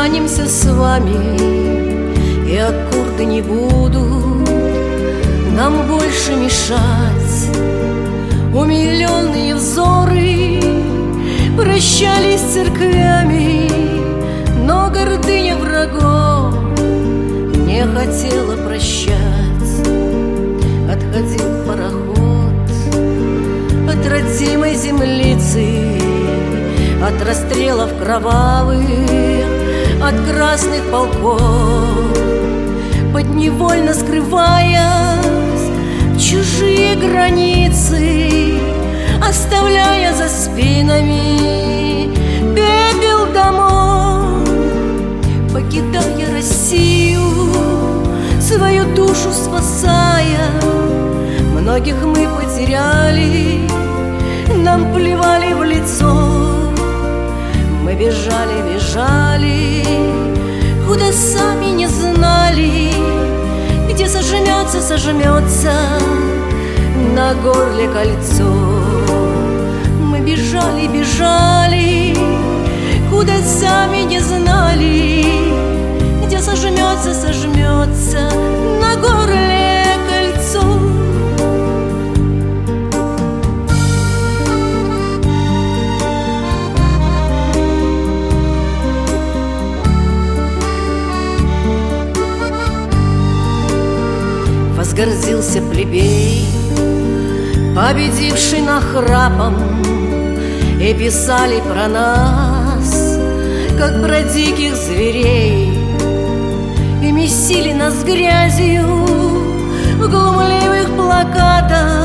останемся с вами, и аккорды не будут нам больше мешать. Умиленные взоры прощались с церквями, но гордыня врагов не хотела прощать. Отходил пароход от родимой землицы, от расстрелов кровавых, от красных полков, подневольно скрываясь в чужие границы, оставляя за спинами пепел домов, покидая Россию, свою душу спасая. Многих мы потеряли, нам плевали в лицо. Мы бежали, бежали, куда сами не знали, где сожмется, сожмется на горле кольцо. Мы бежали, бежали, куда сами не знали, где сожмется, сожмется на горле кольцо. Возгордился плебей, победивший нахрапом, и писали про нас, как про диких зверей, и месили нас грязью в глумливых плакатах,